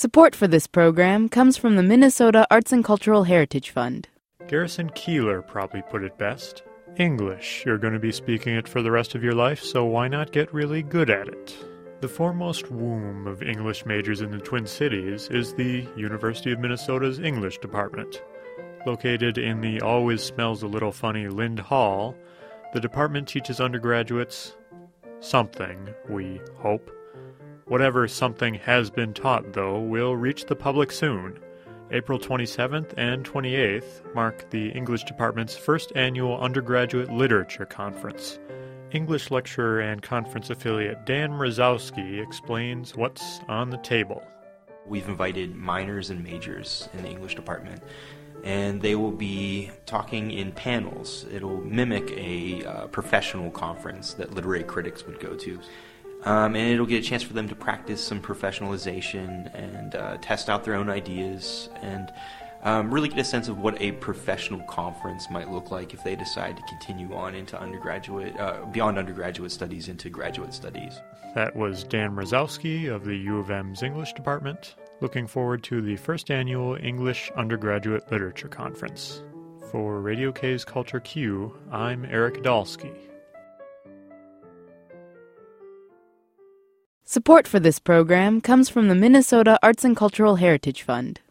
Support for this program comes from the Minnesota Arts and Cultural Heritage Fund. Garrison Keillor probably put it best. English, you're going to be speaking it for the rest of your life, so why not get really good at it? The foremost womb of English majors in the Twin Cities is the University of Minnesota's English department. Located in the always smells a little funny Lind Hall, the department teaches undergraduates something, we hope. Whatever something has been taught, though, will reach the public soon. April 27th and 28th mark the English department's first annual undergraduate literature conference. English lecturer and conference affiliate Dan Mrozowski explains what's on the table. We've invited minors and majors in the English department, and they will be talking in panels. It'll mimic a professional conference that literary critics would go to. And it'll get a chance for them to practice some professionalization and test out their own ideas and really get a sense of what a professional conference might look like if they decide to continue on into beyond undergraduate studies into graduate studies. That was Dan Mrozowski of the U of M's English department, looking forward to the first annual English Undergraduate Literature Conference. For Radio K's Culture Q, I'm Eric Adalski. Support for this program comes from the Minnesota Arts and Cultural Heritage Fund.